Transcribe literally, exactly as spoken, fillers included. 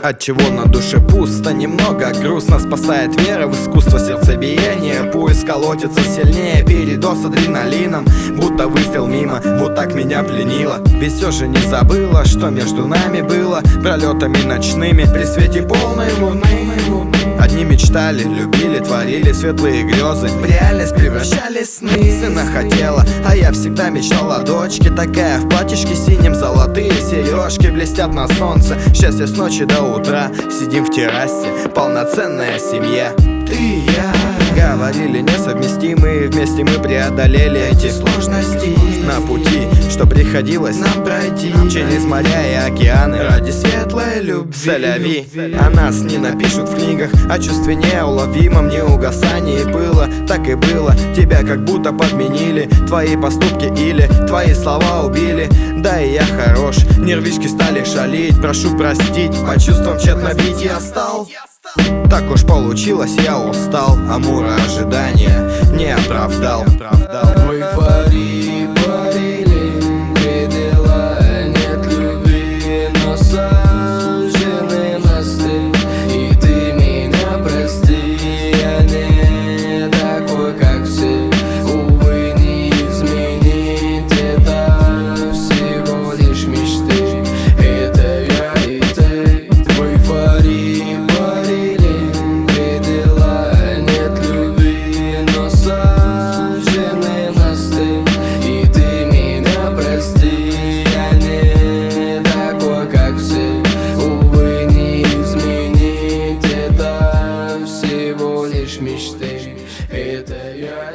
Отчего на душе пусто, немного грустно. Спасает вера в искусство сердцебиения. Пульс колотится сильнее, передоз адреналином, будто выстрел мимо, вот так меня пленило. Ведь все же не забыла, что между нами было пролетами ночными при свете полной луны. Одни мечтали, любили, творили светлые грезы, в реальность превращали сны. Сына хотела, а я всегда мечтал о дочке. Такая в платьишке синем, золотые сережки блестят на солнце. Счастье с ночи до утра, сидим в террасе, полноценная семья. Ты и я говорили несовместимые, вместе мы преодолели эти сложности на пути, что приходилось нам пройти через моря и океаны ради светлой любви. Соляви, о нас не напишут в книгах, о чувстве неуловимом, неугасании было. Так и было, тебя как будто подменили твои поступки или твои слова убили. Да и я хорош, нервишки стали шалить, прошу простить, по чувствам тщетно бить я стал. Так уж получилось, я устал, амура ожидания не оправдал. Мы пари, парили, предела нет любви, но сожжены мосты. И ты меня прости, я не такой, как все. Увы, не изменить, это всего лишь мечты. Это я и ты. Мы пари. Мечты, это я.